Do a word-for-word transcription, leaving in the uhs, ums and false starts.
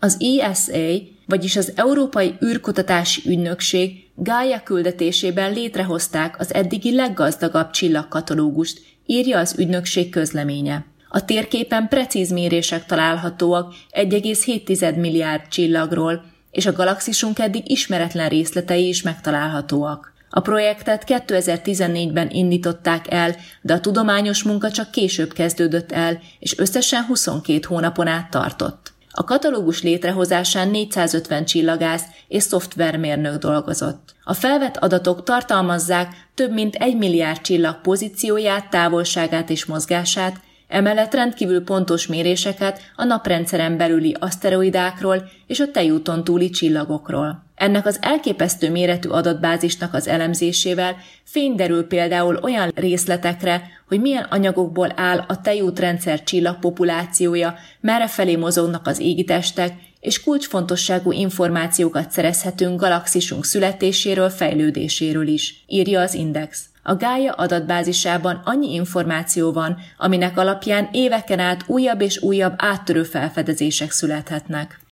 Az E S A, vagyis az Európai űrkutatási ügynökség Gaia küldetésében létrehozták az eddigi leggazdagabb csillagkatalógust, írja az ügynökség közleménye. A térképen precíz mérések találhatóak egy egész hét milliárd csillagról, és a galaxisunk eddig ismeretlen részletei is megtalálhatóak. A projektet kétezer-tizennégyben indították el, de a tudományos munka csak később kezdődött el, és összesen huszonkét hónapon át tartott. A katalógus létrehozásán négyszázötven csillagász és szoftvermérnök dolgozott. A felvett adatok tartalmazzák több mint egy milliárd csillag pozícióját, távolságát és mozgását, emellett rendkívül pontos méréseket a naprendszeren belüli aszteroidákról és a tejúton túli csillagokról. Ennek az elképesztő méretű adatbázisnak az elemzésével fény derül például olyan részletekre, hogy milyen anyagokból áll a tejútrendszer csillagpopulációja, merrefelé mozognak az égitestek, és kulcsfontosságú információkat szerezhetünk galaxisunk születéséről, fejlődéséről is, írja az Index. A Gaia adatbázisában annyi információ van, aminek alapján éveken át újabb és újabb áttörő felfedezések születhetnek.